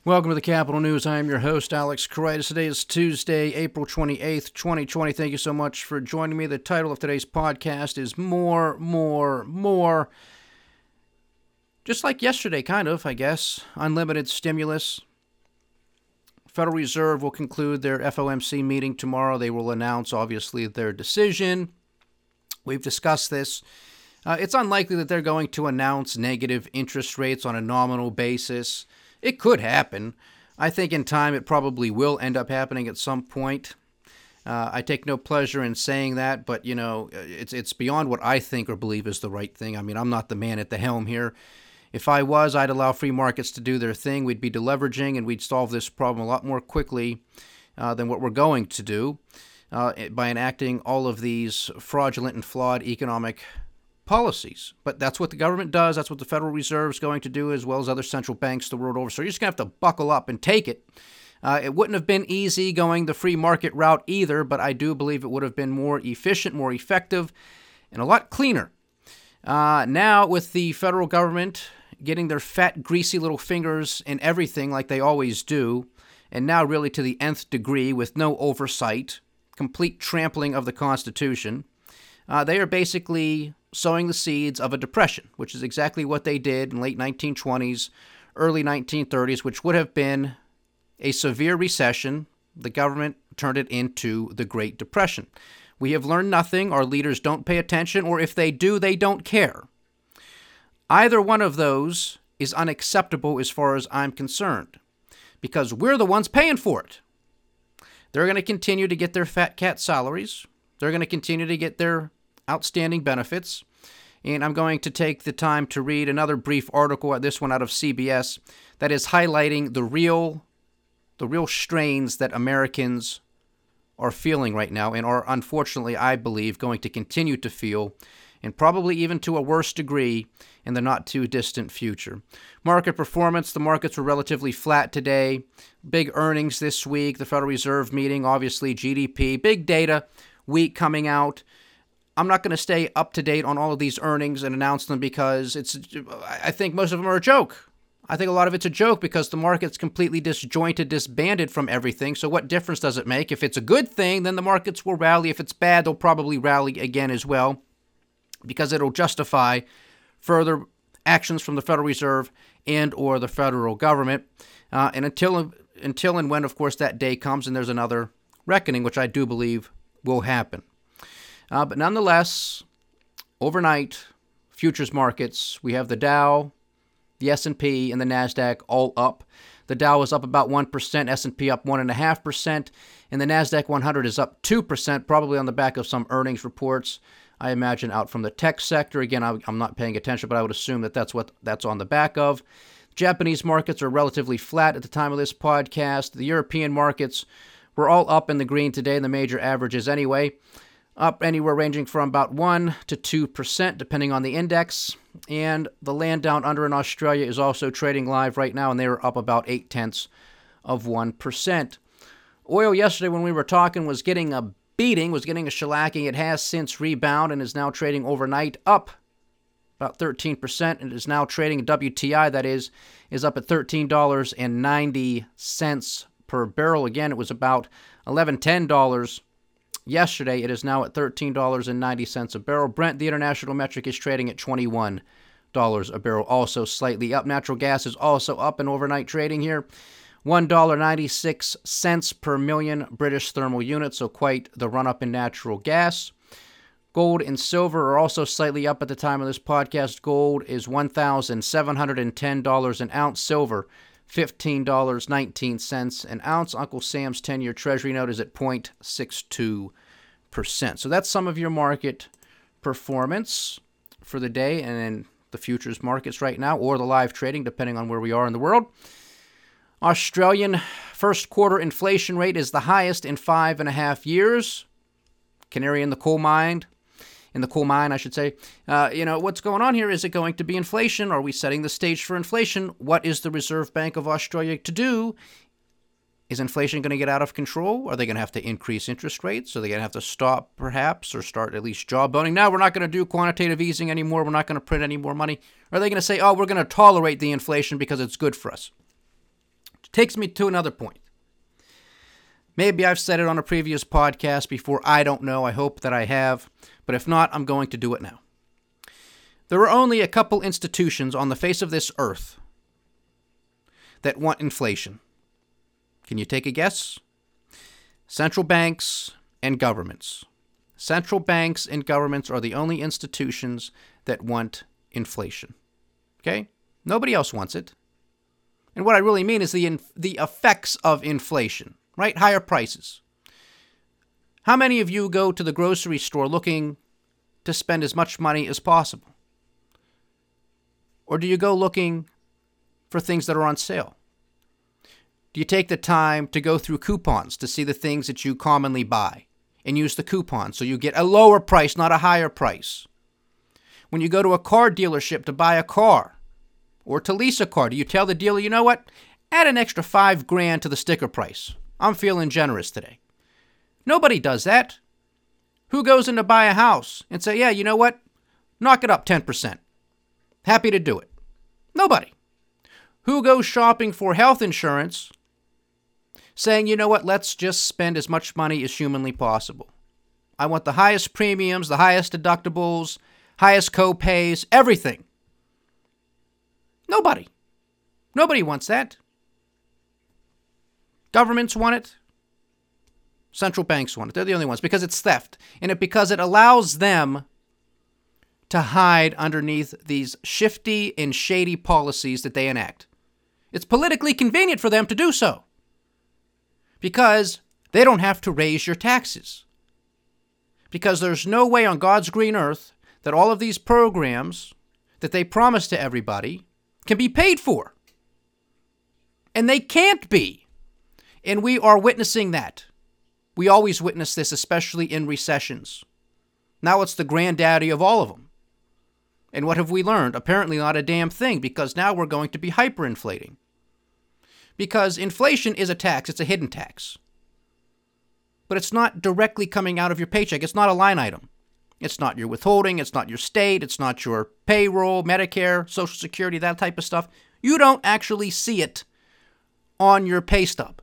Welcome to the Capital News. I am your host, Alex Koritis. Today is Tuesday, April 28th, 2020. Thank you so much for joining me. The title of today's podcast is More. Just like yesterday, kind of, I guess. Unlimited stimulus. Federal Reserve will conclude their FOMC meeting tomorrow. They will announce, obviously, their decision. We've discussed this. It's unlikely that they're going to announce negative interest rates on a nominal basis. It could happen. I think in time it probably will end up happening at some point. I take no pleasure in saying that, but it's beyond what I think or believe is the right thing. I mean, I'm not the man at the helm here. If I was, I'd allow free markets to do their thing. We'd be deleveraging and we'd solve this problem a lot more quickly than what we're going to do by enacting all of these fraudulent and flawed economic policies. But that's what the government does. That's what the Federal Reserve is going to do, as well as other central banks the world over. So you're just going to have to buckle up and take it. It wouldn't have been easy going the free market route either, but I do believe it would have been more efficient, more effective, and a lot cleaner. Now, with the federal government getting their fat, greasy little fingers in everything like they always do, and now really to the nth degree with no oversight, complete trampling of the Constitution, they are basically sowing the seeds of a depression, which is exactly what they did in late 1920s, early 1930s, which would have been a severe recession. The government turned it into the Great Depression. We have learned nothing. Our leaders don't pay attention, or if they do, they don't care. Either one of those is unacceptable as far as I'm concerned, because we're the ones paying for it. They're going to continue to get their fat cat salaries. They're going to continue to get their outstanding benefits. And I'm going to take the time to read another brief article, this one out of CBS, that is highlighting the real strains that Americans are feeling right now and are, unfortunately, I believe, going to continue to feel, and probably even to a worse degree in the not-too-distant future. Market performance, the markets were relatively flat today. Big earnings this week, the Federal Reserve meeting, obviously GDP, big data week coming out. I'm not going to stay up to date on all of these earnings and announce them because I think most of them are a joke. I think a lot of it's a joke because the market's completely disjointed, disbanded from everything. So what difference does it make? If it's a good thing, then the markets will rally. If it's bad, they'll probably rally again as well because it'll justify further actions from the Federal Reserve and or the federal government. And until and when, of course, that day comes and there's another reckoning, which I do believe will happen. But nonetheless, overnight, futures markets, we have the Dow, the S&P, and the NASDAQ all up. The Dow is up about 1%, S&P up 1.5%, and the NASDAQ 100 is up 2%, probably on the back of some earnings reports, I imagine, out from the tech sector. Again, I'm not paying attention, but I would assume that that's what that's on the back of. Japanese markets are relatively flat at the time of this podcast. The European markets were all up in the green today, the major averages anyway. Up anywhere ranging from about 1 to 2%, depending on the index. And the land down under in Australia is also trading live right now, and they were up about 0.8%. Oil yesterday when we were talking was getting a beating, was getting a shellacking. It has since rebounded and is now trading overnight up about 13%, and is now trading WTI, that is up at $13.90 per barrel. Again, it was about $11.10 yesterday. It is now at $13.90 a barrel. Brent, the international metric, is trading at $21 a barrel, also slightly up. Natural gas is also up in overnight trading here. $1.96 per million British thermal units, so quite the run-up in natural gas. Gold and silver are also slightly up at the time of this podcast. Gold is $1,710 an ounce. Silver, $15.19 an ounce. Uncle Sam's 10-year Treasury note is at 0.62%. So that's some of your market performance for the day and in the futures markets right now, or the live trading, depending on where we are in the world. Australian first quarter inflation rate is the highest in 5.5 years. Canary in the coal mine. I should say. What's going on here? Is it going to be inflation? Are we setting the stage for inflation? What is the Reserve Bank of Australia to do? Is inflation going to get out of control? Are they going to have to increase interest rates? Are they going to have to stop, perhaps, or start at least jawboning? No, we're not going to do quantitative easing anymore. We're not going to print any more money. Are they going to say, we're going to tolerate the inflation because it's good for us? Takes me to another point. Maybe I've said it on a previous podcast before. I don't know. I hope that I have. But if not, I'm going to do it now. There are only a couple institutions on the face of this earth that want inflation. Can you take a guess? Central banks and governments. Central banks and governments are the only institutions that want inflation. Okay? Nobody else wants it. And what I really mean is the effects of inflation, right? Higher prices. How many of you go to the grocery store looking to spend as much money as possible? Or do you go looking for things that are on sale? Do you take the time to go through coupons to see the things that you commonly buy and use the coupon so you get a lower price, not a higher price? When you go to a car dealership to buy a car or to lease a car, do you tell the dealer, you know what? Add an extra $5,000 to the sticker price. I'm feeling generous today. Nobody does that. Who goes in to buy a house and say, yeah, you know what? Knock it up 10%. Happy to do it. Nobody. Who goes shopping for health insurance saying, you know what, let's just spend as much money as humanly possible. I want the highest premiums, the highest deductibles, highest co-pays, everything. Nobody. Nobody wants that. Governments want it. Central banks want it. They're the only ones because it's theft. And because it allows them to hide underneath these shifty and shady policies that they enact. It's politically convenient for them to do so because they don't have to raise your taxes. Because there's no way on God's green earth that all of these programs that they promise to everybody can be paid for. And they can't be. And we are witnessing that. We always witness this, especially in recessions. Now it's the granddaddy of all of them. And what have we learned? Apparently not a damn thing, because now we're going to be hyperinflating. Because inflation is a tax. It's a hidden tax. But it's not directly coming out of your paycheck. It's not a line item. It's not your withholding. It's not your state. It's not your payroll, Medicare, Social Security, that type of stuff. You don't actually see it on your pay stub.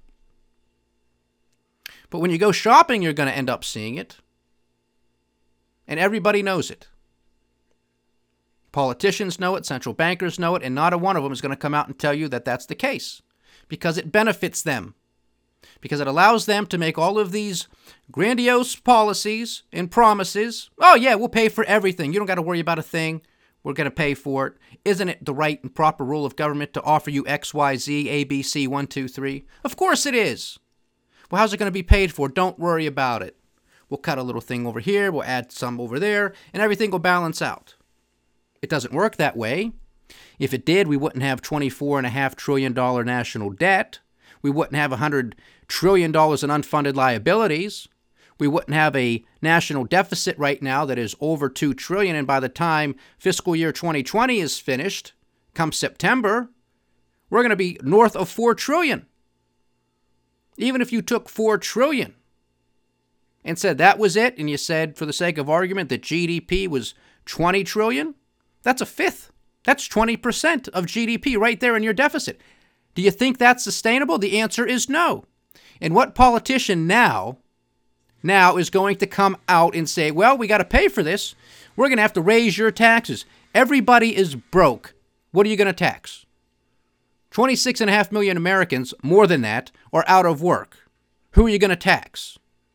But when you go shopping, you're going to end up seeing it. And everybody knows it. Politicians know it, central bankers know it, and not a one of them is going to come out and tell you that that's the case. Because it benefits them. Because it allows them to make all of these grandiose policies and promises. Oh yeah, we'll pay for everything. You don't got to worry about a thing. We're going to pay for it. Isn't it the right and proper rule of government to offer you X, Y, Z, A, B, C, 1, 2, 3? Of course it is. Well, how's it going to be paid for? Don't worry about it. We'll cut a little thing over here. We'll add some over there. And everything will balance out. It doesn't work that way. If it did, we wouldn't have $24.5 trillion national debt. We wouldn't have $100 trillion in unfunded liabilities. We wouldn't have a national deficit right now that is over $2 trillion. And by the time fiscal year 2020 is finished, come September, we're going to be north of $4 trillion. Even if you took $4 trillion and said that was it, and you said, for the sake of argument, that GDP was $20 trillion, that's a fifth. That's 20% of GDP right there in your deficit. Do you think that's sustainable? The answer is no. And what politician now is going to come out and say, well, we got to pay for this. We're going to have to raise your taxes. Everybody is broke. What are you going to tax? 26.5 million Americans, more than that, are out of work. Who are you going to tax?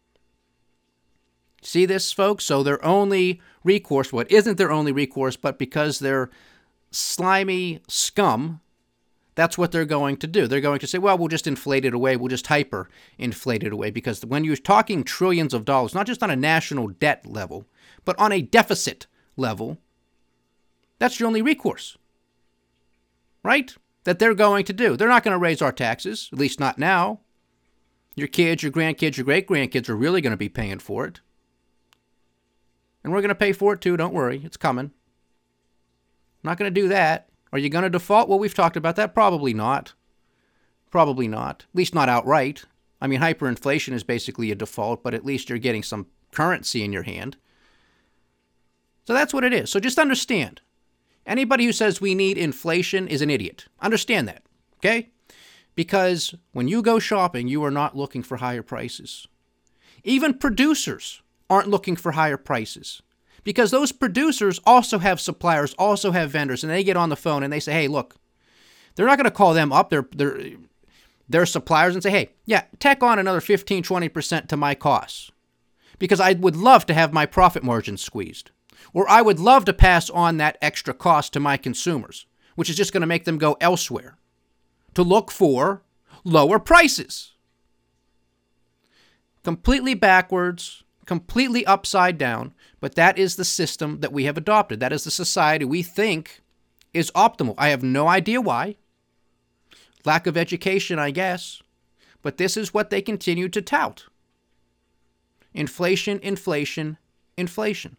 See this, folks? So their only recourse, well, it isn't their only recourse, but because they're slimy scum, that's what they're going to do. They're going to say, well, we'll just inflate it away. We'll just hyper-inflate it away. Because when you're talking trillions of dollars, not just on a national debt level, but on a deficit level, that's your only recourse. Right? That they're going to do. They're not going to raise our taxes, at least not now. Your kids, your grandkids, your great-grandkids are really going to be paying for it. And we're going to pay for it too, don't worry. It's coming. Not going to do that. Are you going to default? Well, we've talked about that. Probably not. Probably not. At least not outright. I mean, hyperinflation is basically a default, but at least you're getting some currency in your hand. So that's what it is. So just understand. Anybody who says we need inflation is an idiot. Understand that, okay? Because when you go shopping, you are not looking for higher prices. Even producers aren't looking for higher prices, because those producers also have suppliers, also have vendors, and they get on the phone and they say, hey, look, they're not going to call them up, their suppliers, and say, hey, yeah, tack on another 15, 20% to my costs, because I would love to have my profit margins squeezed, or I would love to pass on that extra cost to my consumers, which is just going to make them go elsewhere to look for lower prices. Completely backwards, completely upside down, but that is the system that we have adopted. That is the society we think is optimal. I have no idea why. Lack of education, I guess. But this is what they continue to tout. Inflation, inflation, inflation.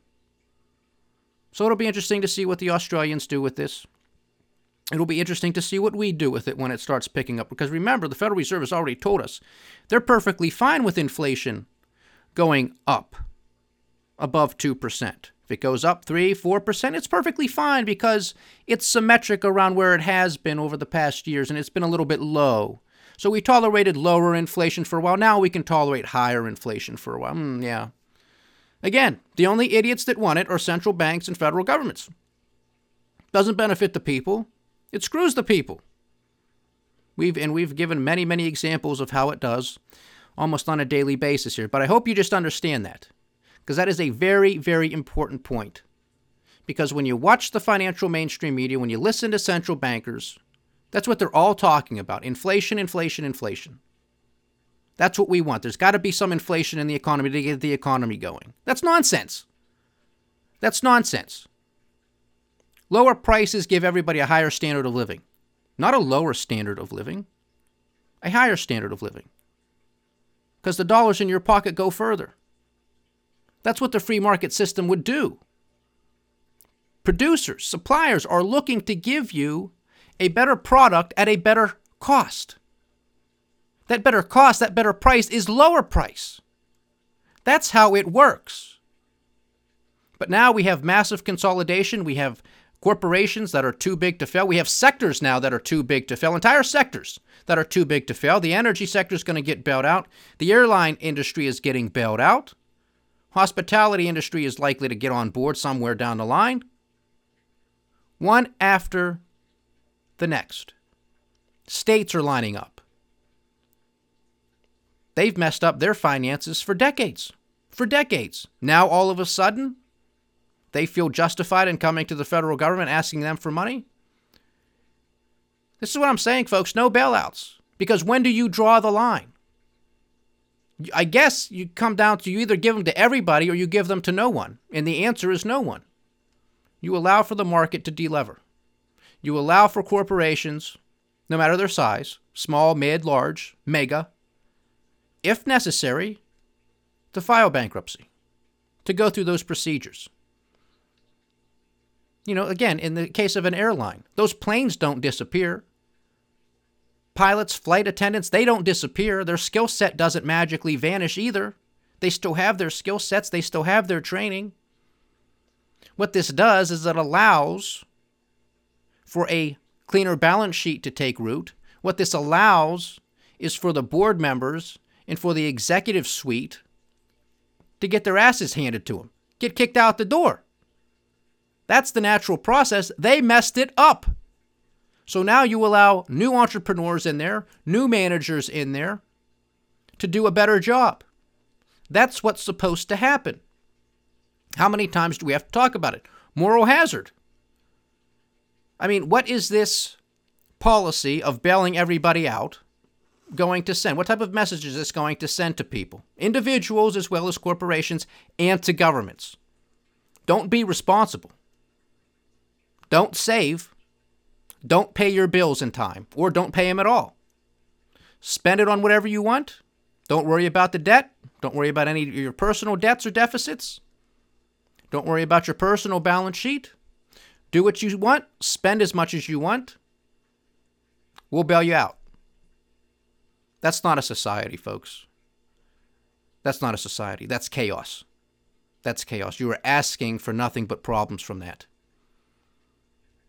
So it'll be interesting to see what the Australians do with this. It'll be interesting to see what we do with it when it starts picking up. Because remember, the Federal Reserve has already told us they're perfectly fine with inflation going up above 2%. If it goes up 3, 4%, it's perfectly fine because it's symmetric around where it has been over the past years, and it's been a little bit low. So we tolerated lower inflation for a while. Now we can tolerate higher inflation for a while. Yeah. Again, the only idiots that want it are central banks and federal governments. Doesn't benefit the people. It screws the people. We've given many, many examples of how it does almost on a daily basis here. But I hope you just understand that, because that is a very, very important point. Because when you watch the financial mainstream media, when you listen to central bankers, that's what they're all talking about. Inflation, inflation, inflation. That's what we want. There's got to be some inflation in the economy to get the economy going. That's nonsense. That's nonsense. Lower prices give everybody a higher standard of living. Not a lower standard of living. A higher standard of living. Because the dollars in your pocket go further. That's what the free market system would do. Producers, suppliers are looking to give you a better product at a better cost. That better cost, that better price is lower price. That's how it works. But now we have massive consolidation. We have corporations that are too big to fail. We have sectors now that are too big to fail, entire sectors that are too big to fail. The energy sector is going to get bailed out. The airline industry is getting bailed out. Hospitality industry is likely to get on board somewhere down the line. One after the next. States are lining up. They've messed up their finances for decades. For decades. Now, all of a sudden, they feel justified in coming to the federal government asking them for money. This is what I'm saying, folks. No bailouts. Because when do you draw the line? I guess you come down to you either give them to everybody or you give them to no one. And the answer is no one. You allow for the market to delever. You allow for corporations, no matter their size, small, mid, large, mega, if necessary, to file bankruptcy, to go through those procedures. You know, again, in the case of an airline, those planes don't disappear. Pilots, flight attendants, they don't disappear. Their skill set doesn't magically vanish either. They still have their skill sets. They still have their training. What this does is it allows for a cleaner balance sheet to take root. What this allows is for the board members and for the executive suite to get their asses handed to them, get kicked out the door. That's the natural process. They messed it up. So now you allow new entrepreneurs in there, new managers in there to do a better job. That's what's supposed to happen. How many times do we have to talk about it? Moral hazard. I mean, what is this policy of bailing everybody out going to send? What type of message is this going to send to people? Individuals as well as corporations and to governments. Don't be responsible. Don't save. Don't pay your bills in time, or don't pay them at all. Spend it on whatever you want. Don't worry about the debt. Don't worry about any of your personal debts or deficits. Don't worry about your personal balance sheet. Do what you want. Spend as much as you want. We'll bail you out. That's not a society, folks. That's not a society. That's chaos. That's chaos. You are asking for nothing but problems from that.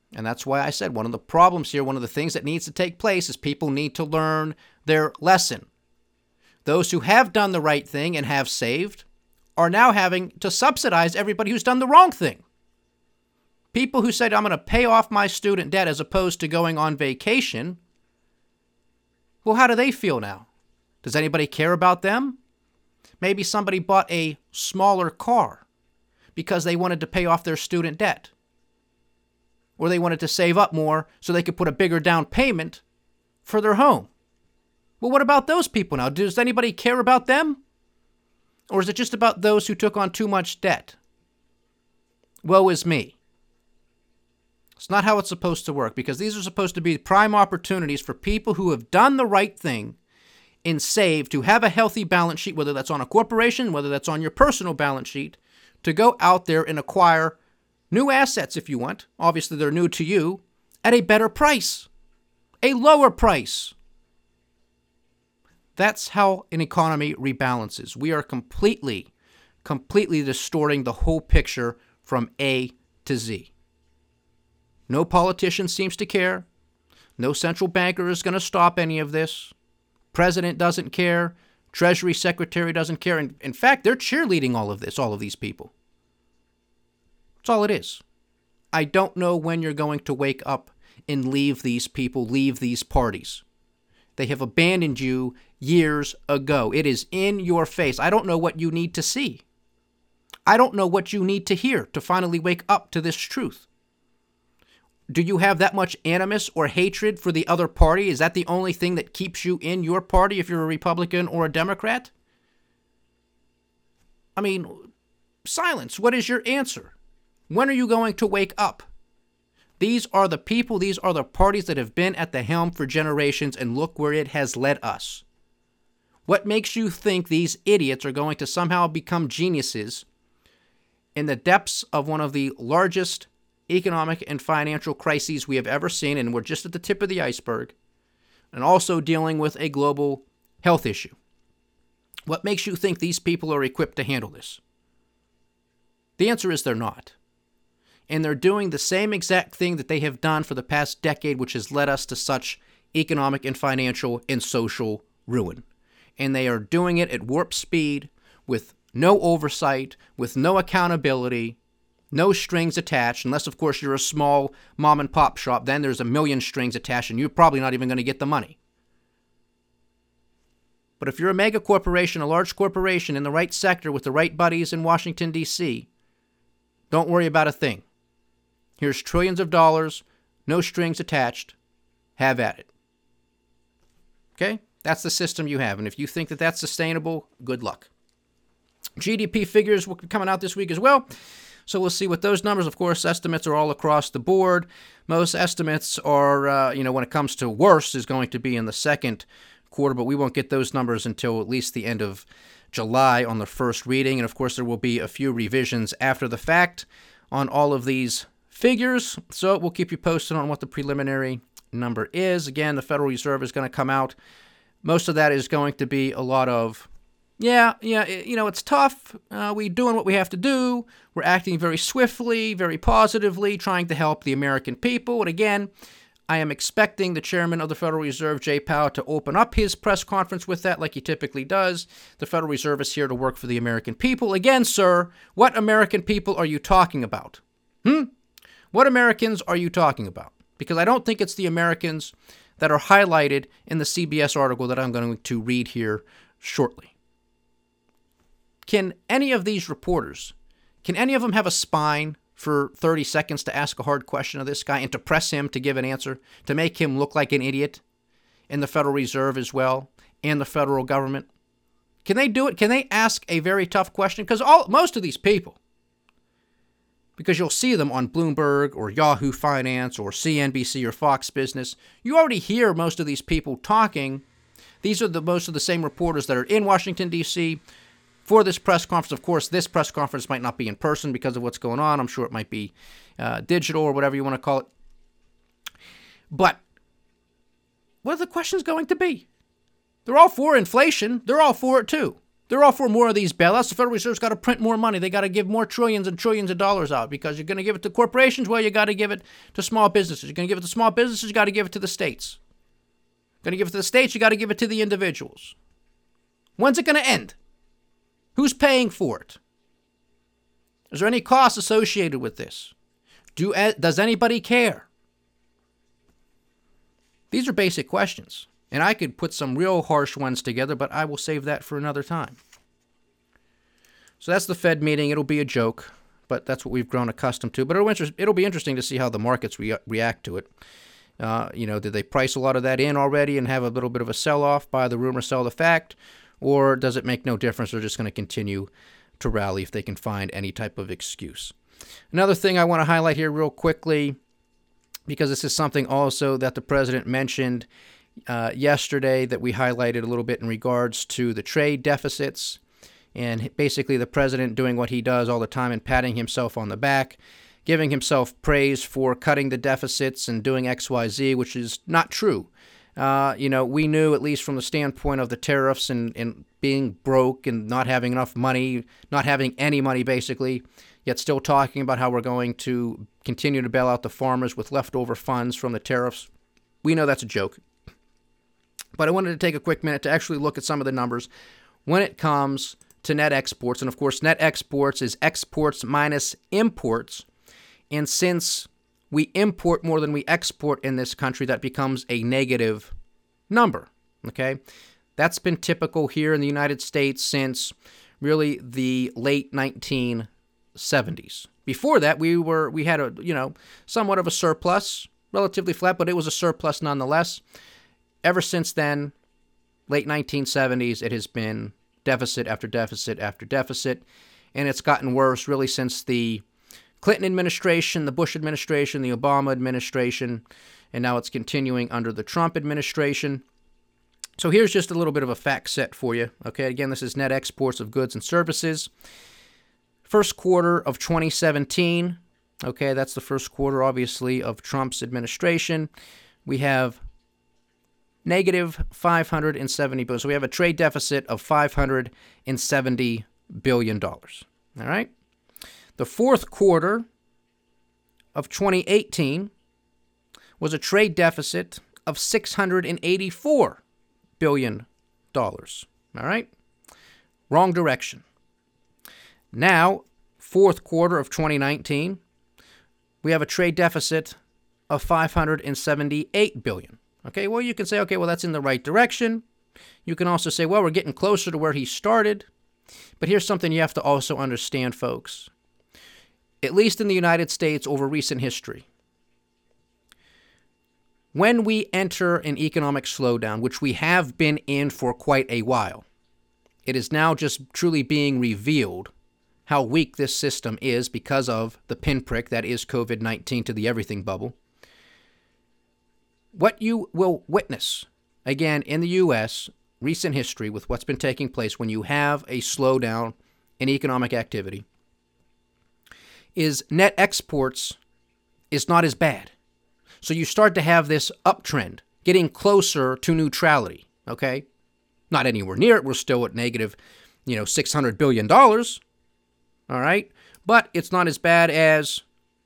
And that's why I said one of the problems here, one of the things that needs to take place is people need to learn their lesson. Those who have done the right thing and have saved are now having to subsidize everybody who's done the wrong thing. People who said, I'm going to pay off my student debt as opposed to going on vacation, well, how do they feel now? Does anybody care about them? Maybe somebody bought a smaller car because they wanted to pay off their student debt. Or they wanted to save up more so they could put a bigger down payment for their home. Well, what about those people now? Does anybody care about them? Or is it just about those who took on too much debt? Woe is me. It's not how it's supposed to work, because these are supposed to be prime opportunities for people who have done the right thing and saved, to have a healthy balance sheet, whether that's on a corporation, whether that's on your personal balance sheet, to go out there and acquire new assets if you want. Obviously, they're new to you, at a better price, a lower price. That's how an economy rebalances. We are completely distorting the whole picture from A to Z. No politician seems to care. No central banker is going to stop any of this. President doesn't care. Treasury Secretary doesn't care. In fact, they're cheerleading all of this, all of these people. That's all it is. I don't know when you're going to wake up and leave these people, leave these parties. They have abandoned you years ago. It is in your face. I don't know what you need to see. I don't know what you need to hear to finally wake up to this truth. Do you have that much animus or hatred for the other party? Is that the only thing that keeps you in your party if you're a Republican or a Democrat? I mean, silence. What is your answer? When are you going to wake up? These are the people, these are the parties that have been at the helm for generations, and look where it has led us. What makes you think these idiots are going to somehow become geniuses in the depths of one of the largest economic and financial crises we have ever seen, and we're just at the tip of the iceberg, and also dealing with a global health issue? What makes you think these people are equipped to handle this? The answer is they're not. And they're doing the same exact thing that they have done for the past decade, which has led us to such economic and financial and social ruin. And they are doing it at warp speed, with no oversight, with no accountability, no strings attached, unless, of course, you're a small mom and pop shop. Then there's a million strings attached, and you're probably not even going to get the money. But if you're a mega corporation, a large corporation in the right sector with the right buddies in Washington, D.C., don't worry about a thing. Here's trillions of dollars, no strings attached. Have at it. Okay? That's the system you have. And if you think that that's sustainable, good luck. GDP figures will be coming out this week as well. So we'll see what those numbers, of course, estimates are all across the board. Most estimates are, when it comes to worse, is going to be in the second quarter, but we won't get those numbers until at least the end of July on the first reading. And of course, there will be a few revisions after the fact on all of these figures. So we'll keep you posted on what the preliminary number is. Again, the Federal Reserve is going to come out. Most of that is going to be a lot of, it's tough. We're doing what we have to do. We're acting very swiftly, very positively, trying to help the American people. And again, I am expecting the chairman of the Federal Reserve, Jay Powell, to open up his press conference with that like he typically does. The Federal Reserve is here to work for the American people. Again, sir, what American people are you talking about? What Americans are you talking about? Because I don't think it's the Americans that are highlighted in the CBS article that I'm going to read here shortly. Can any of these reporters, can any of them have a spine for 30 seconds to ask a hard question of this guy and to press him to give an answer, to make him look like an idiot in the Federal Reserve as well, and the federal government? Can they do it? Can they ask a very tough question? Because most of these people, because you'll see them on Bloomberg or Yahoo Finance or CNBC or Fox Business, you already hear most of these people talking. These are most of the same reporters that are in Washington, D.C., for this press conference. Of course, this press conference might not be in person because of what's going on. I'm sure it might be digital or whatever you want to call it. But what are the questions going to be? They're all for inflation. They're all for it too. They're all for more of these bailouts. The Federal Reserve's got to print more money. They got to give more trillions and trillions of dollars out because you're going to give it to corporations. Well, you got to give it to small businesses. You're going to give it to small businesses. You got to give it to the states. Going to give it to the states. You got to give it to the individuals. When's it going to end? Who's paying for it? Is there any cost associated with this? Does anybody care? These are basic questions. And I could put some real harsh ones together, but I will save that for another time. So that's the Fed meeting. It'll be a joke, but that's what we've grown accustomed to. But it'll be interesting to see how the markets react to it. Did they price a lot of that in already and have a little bit of a sell-off, buy the rumor, sell the fact? Or does it make no difference? They're just going to continue to rally if they can find any type of excuse. Another thing I want to highlight here real quickly, because this is something also that the president mentioned yesterday that we highlighted a little bit in regards to the trade deficits, and basically the president doing what he does all the time and patting himself on the back, giving himself praise for cutting the deficits and doing XYZ, which is not true. We knew, at least from the standpoint of the tariffs and being broke and not having enough money, not having any money basically, yet still talking about how we're going to continue to bail out the farmers with leftover funds from the tariffs. We know that's a joke. But I wanted to take a quick minute to actually look at some of the numbers when it comes to net exports. And of course, net exports is exports minus imports. And since we import more than we export in this country, that becomes a negative number. Okay? That's been typical here in the United States since really the late 1970s. Before that, we had a, somewhat of a surplus, relatively flat, but it was a surplus nonetheless. Ever since then, late 1970s, it has been deficit after deficit after deficit, and it's gotten worse really since the Clinton administration, the Bush administration, the Obama administration, and now it's continuing under the Trump administration. So here's just a little bit of a fact set for you. Okay, again, this is net exports of goods and services. First quarter of 2017, okay, that's the first quarter, obviously, of Trump's administration. We have negative $570 billion. So we have a trade deficit of $570 billion. All right? The fourth quarter of 2018 was a trade deficit of $684 billion. All right? Wrong direction. Now, fourth quarter of 2019, we have a trade deficit of $578 billion. Okay, well, you can say, okay, well, that's in the right direction. You can also say, well, we're getting closer to where he started. But here's something you have to also understand, folks. At least in the United States over recent history, when we enter an economic slowdown, which we have been in for quite a while, it is now just truly being revealed how weak this system is because of the pinprick that is COVID-19 to the everything bubble. What you will witness, again, in the U.S., recent history with what's been taking place when you have a slowdown in economic activity, is net exports is not as bad. So you start to have this uptrend, getting closer to neutrality, okay? Not anywhere near it. We're still at negative, $600 billion, all right? But it's not as bad as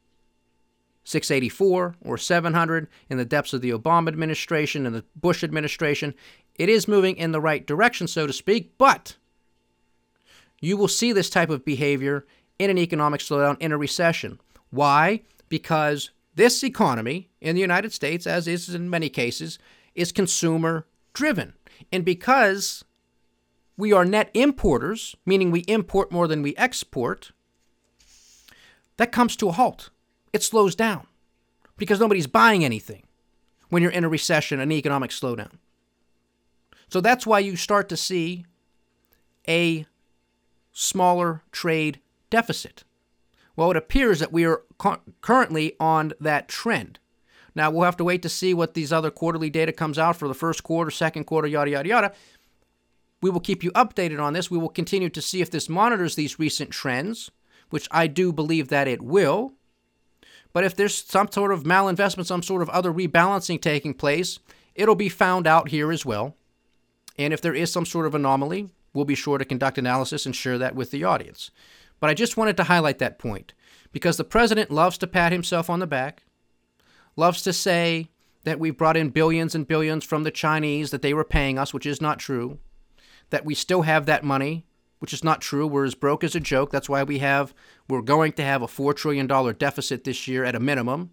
684 or 700 in the depths of the Obama administration and the Bush administration. It is moving in the right direction, so to speak, but you will see this type of behavior in an economic slowdown, in a recession. Why? Because this economy in the United States, as is in many cases, is consumer-driven. And because we are net importers, meaning we import more than we export, that comes to a halt. It slows down because nobody's buying anything when you're in a recession, an economic slowdown. So that's why you start to see a smaller trade deficit. Well, it appears that we are currently on that trend. Now, we'll have to wait to see what these other quarterly data comes out for the first quarter, second quarter, yada, yada, yada. We will keep you updated on this. We will continue to see if this monitors these recent trends, which I do believe that it will. But if there's some sort of malinvestment, some sort of other rebalancing taking place, it'll be found out here as well. And if there is some sort of anomaly, we'll be sure to conduct analysis and share that with the audience. But I just wanted to highlight that point because the president loves to pat himself on the back, loves to say that we've brought in billions and billions from the Chinese, that they were paying us, which is not true, that we still have that money, which is not true. We're as broke as a joke. That's why we're going to have a $4 trillion deficit this year at a minimum.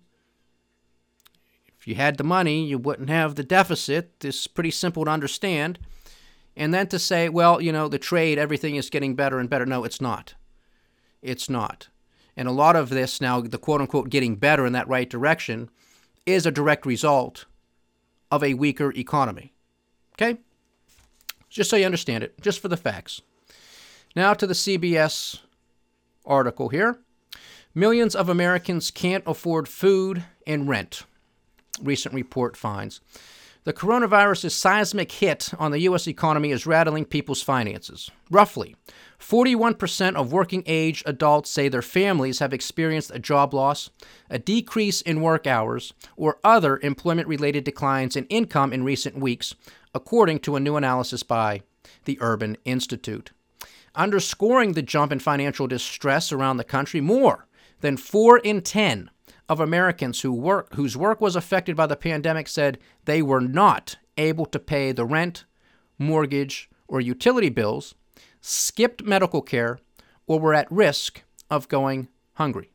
If you had the money, you wouldn't have the deficit. This is pretty simple to understand. And then to say, well, the trade, everything is getting better and better. No, it's not. It's not. And a lot of this now, the quote-unquote getting better in that right direction, is a direct result of a weaker economy. Okay? Just so you understand it, just for the facts. Now to the CBS article here. Millions of Americans can't afford food and rent, recent report finds. The coronavirus's seismic hit on the U.S. economy is rattling people's finances. Roughly 41% of working-age adults say their families have experienced a job loss, a decrease in work hours, or other employment-related declines in income in recent weeks, according to a new analysis by the Urban Institute. Underscoring the jump in financial distress around the country, more than 4 in 10 of Americans whose work was affected by the pandemic said they were not able to pay the rent, mortgage, or utility bills, skipped medical care, or were at risk of going hungry.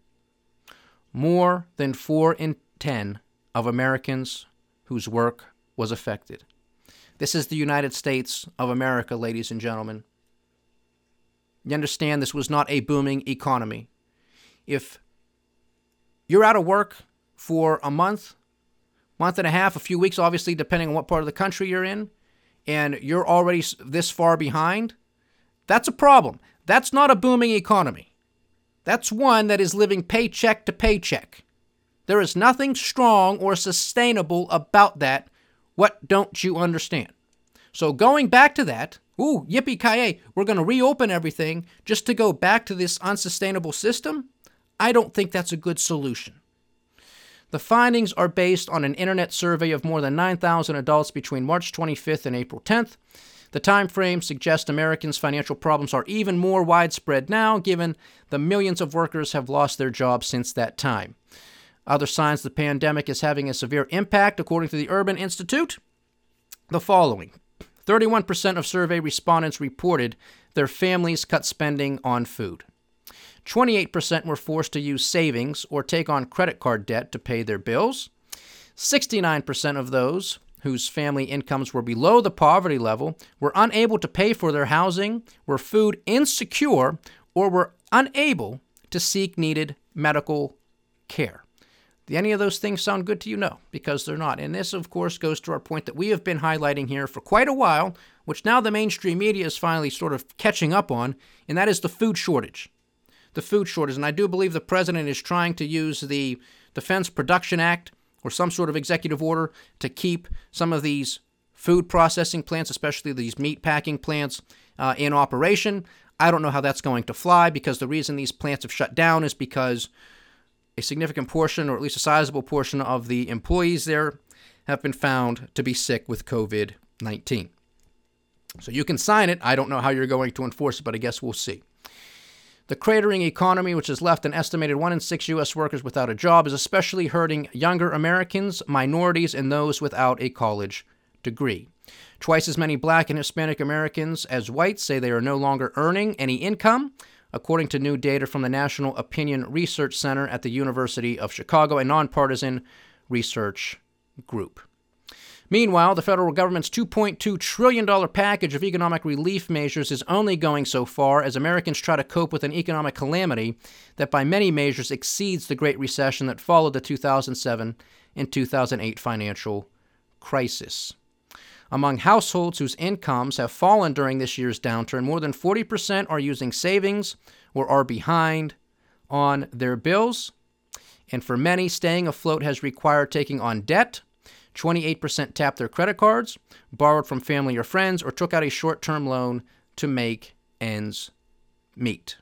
More than 4 in 10 of Americans whose work was affected. This is the United States of America, ladies and gentlemen. You understand this was not a booming economy. If you're out of work for a month and a half, a few weeks, obviously, depending on what part of the country you're in, and you're already this far behind, that's a problem. That's not a booming economy. That's one that is living paycheck to paycheck. There is nothing strong or sustainable about that. What don't you understand? So going back to that, yippee-ki-yay, we're going to reopen everything just to go back to this unsustainable system? I don't think that's a good solution. The findings are based on an internet survey of more than 9,000 adults between March 25th and April 10th. The time frame suggests Americans' financial problems are even more widespread now, given the millions of workers have lost their jobs since that time. Other signs the pandemic is having a severe impact, according to the Urban Institute, the following. 31% of survey respondents reported their families cut spending on food. 28% were forced to use savings or take on credit card debt to pay their bills. 69% of those whose family incomes were below the poverty level were unable to pay for their housing, were food insecure, or were unable to seek needed medical care. Do any of those things sound good to you? No, because they're not. And this, of course, goes to our point that we have been highlighting here for quite a while, which now the mainstream media is finally sort of catching up on, and that is the food shortage. The food shortage. And I do believe the president is trying to use the Defense Production Act or some sort of executive order to keep some of these food processing plants, especially these meat packing plants, in operation. I don't know how that's going to fly, because the reason these plants have shut down is because a significant portion, or at least a sizable portion, of the employees there have been found to be sick with COVID-19. So you can sign it. I don't know how you're going to enforce it, but I guess we'll see. The cratering economy, which has left an estimated 1 in 6 U.S. workers without a job, is especially hurting younger Americans, minorities, and those without a college degree. Twice as many Black and Hispanic Americans as whites say they are no longer earning any income, according to new data from the National Opinion Research Center at the University of Chicago, a nonpartisan research group. Meanwhile, the federal government's $2.2 trillion package of economic relief measures is only going so far as Americans try to cope with an economic calamity that by many measures exceeds the Great Recession that followed the 2007 and 2008 financial crisis. Among households whose incomes have fallen during this year's downturn, more than 40% are using savings or are behind on their bills. And for many, staying afloat has required taking on debt. 28% tapped their credit cards, borrowed from family or friends, or took out a short-term loan to make ends meet.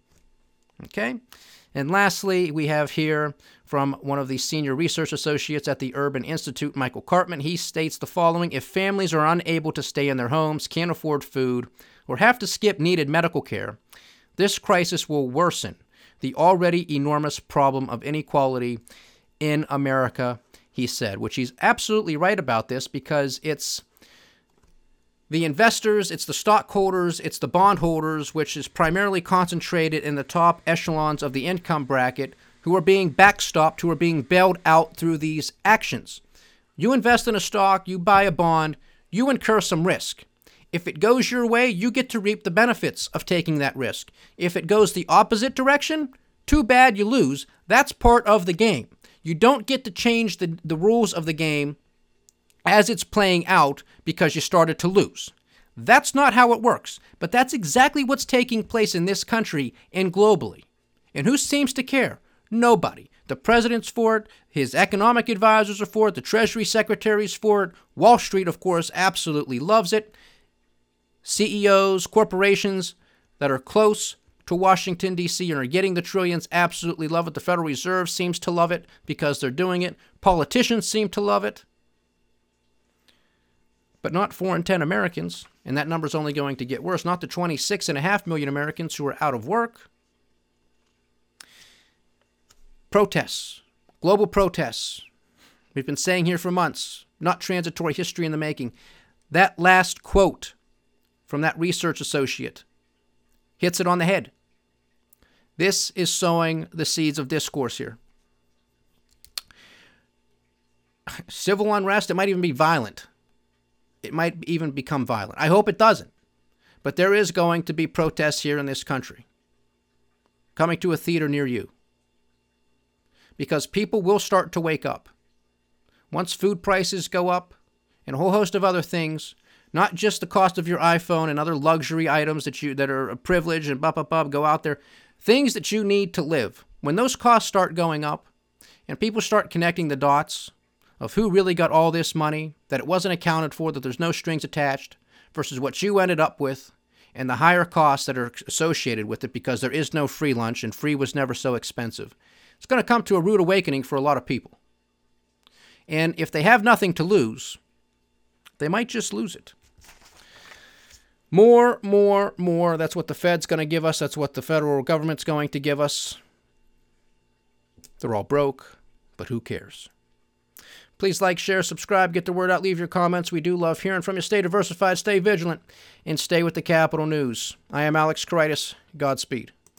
Okay? And lastly, we have here from one of the senior research associates at the Urban Institute, Michael Cartman. He states the following: if families are unable to stay in their homes, can't afford food, or have to skip needed medical care, this crisis will worsen the already enormous problem of inequality in America, he said, which he's absolutely right about this, because it's the investors, it's the stockholders, it's the bondholders, which is primarily concentrated in the top echelons of the income bracket, who are being backstopped, who are being bailed out through these actions. You invest in a stock, you buy a bond, you incur some risk. If it goes your way, you get to reap the benefits of taking that risk. If it goes the opposite direction, too bad, you lose. That's part of the game. You don't get to change the rules of the game as it's playing out because you started to lose. That's not how it works. But that's exactly what's taking place in this country and globally. And who seems to care? Nobody. The president's for it. His economic advisors are for it. The Treasury Secretary's for it. Wall Street, of course, absolutely loves it. CEOs, corporations that are close to Washington, D.C. and are getting the trillions absolutely love it. The Federal Reserve seems to love it because they're doing it. Politicians seem to love it. But not 4 in 10 Americans, and that number's only going to get worse. Not the 26.5 million Americans who are out of work. Protests, global protests. We've been saying here for months, not transitory, history in the making. That last quote from that research associate hits it on the head. This is sowing the seeds of discourse here. Civil unrest, it might even be violent. It might even become violent. I hope it doesn't. But there is going to be protests here in this country, coming to a theater near you. Because people will start to wake up. Once food prices go up and a whole host of other things, not just the cost of your iPhone and other luxury items that are a privilege and go out there, things that you need to live. When those costs start going up and people start connecting the dots of who really got all this money, that it wasn't accounted for, that there's no strings attached, versus what you ended up with, and the higher costs that are associated with it because there is no free lunch and free was never so expensive. It's going to come to a rude awakening for a lot of people. And if they have nothing to lose, they might just lose it. More. That's what the Fed's going to give us. That's what the federal government's going to give us. They're all broke, but who cares? Please like, share, subscribe, get the word out, leave your comments. We do love hearing from you. Stay diversified, stay vigilant, and stay with the Capital News. I am Alex Koritis. Godspeed.